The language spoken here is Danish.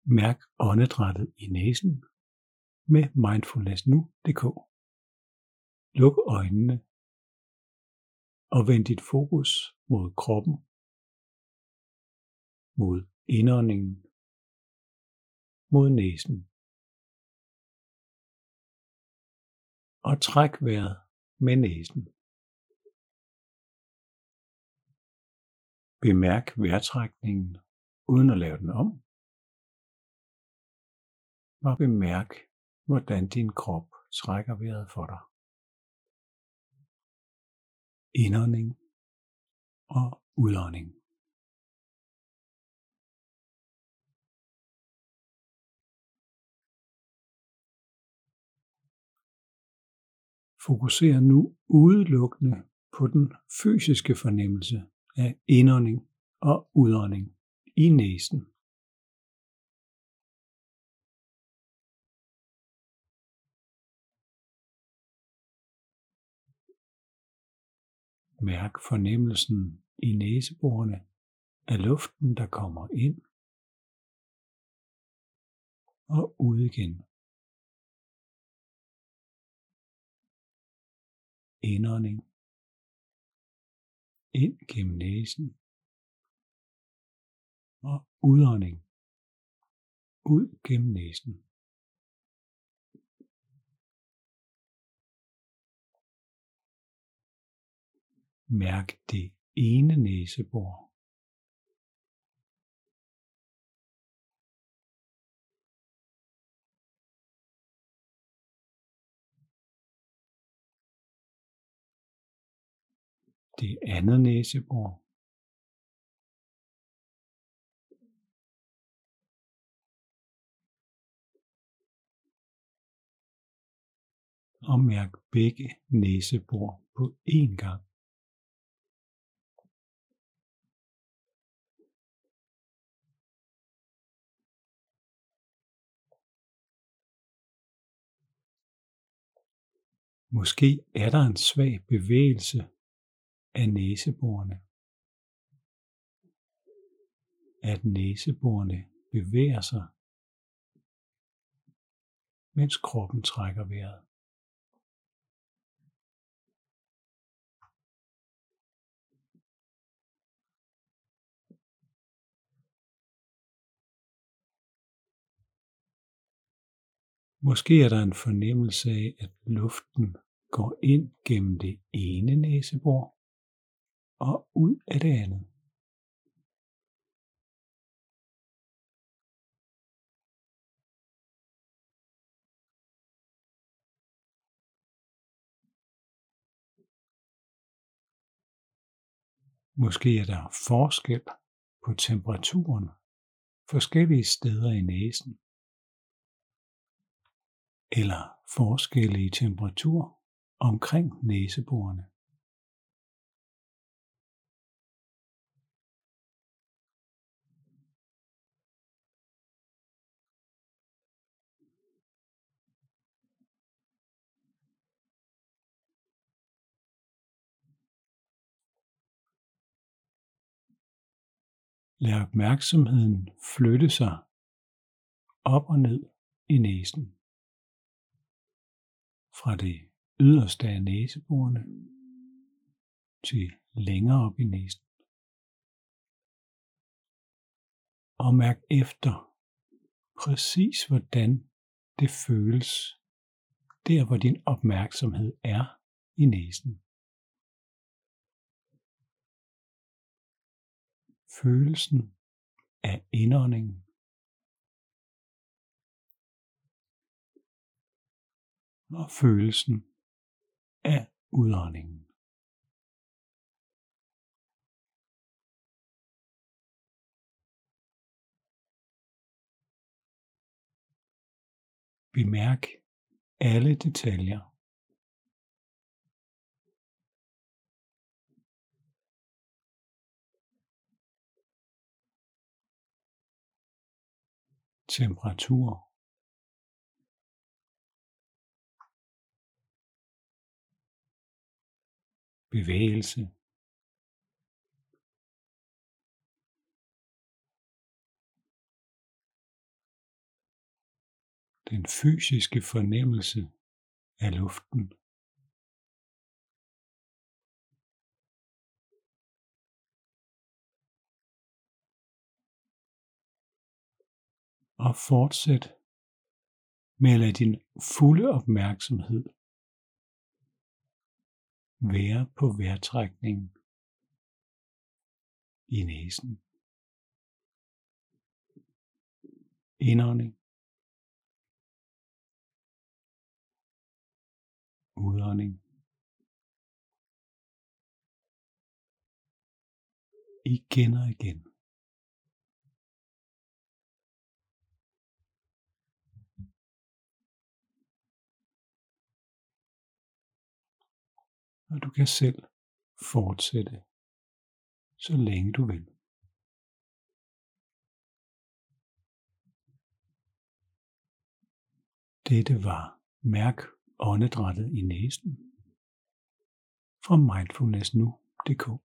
Mærk åndedrættet i næsen med mindfulnessnu.dk. Luk øjnene og vend dit fokus mod kroppen, mod indåndingen, mod næsen. Og træk vejret med næsen. Bemærk vejrtrækningen uden at lave den om. Og bemærk, hvordan din krop trækker vejret for dig. Indånding og udånding. Fokuser nu udelukkende på den fysiske fornemmelse af indånding og udånding i næsen. Mærk fornemmelsen i næseborene af luften, der kommer ind og ud igen. Indånding ind gennem næsen og udånding ud gennem næsen. Mærk det ene næsebor. Det andet næsebor. Og mærk begge næsebor på én gang. Måske er der en svag bevægelse af næseborene. At næseborene bevæger sig, mens kroppen trækker vejret. Måske er der en fornemmelse af, at luften går ind gennem det ene næsebor og ud af det andet. Måske er der forskel på temperaturen forskellige steder i næsen, eller forskelle i temperatur omkring næseborene. Lad opmærksomheden flytte sig op og ned i næsen. Fra det yderste af næseborene til længere op i næsen. Og mærk efter præcis hvordan det føles der hvor din opmærksomhed er i næsen. Følelsen af indåndingen og følelsen af udåndingen. Bemærk alle detaljer. Temperatur, bevægelse, den fysiske fornemmelse af luften. Og fortsæt med at lade din fulde opmærksomhed være på vejrtrækningen i næsen. Indånding, udånding, igen og igen. Og du kan selv fortsætte, så længe du vil. Dette var Mærk åndedrættet i næsen fra mindfulnessnu.dk.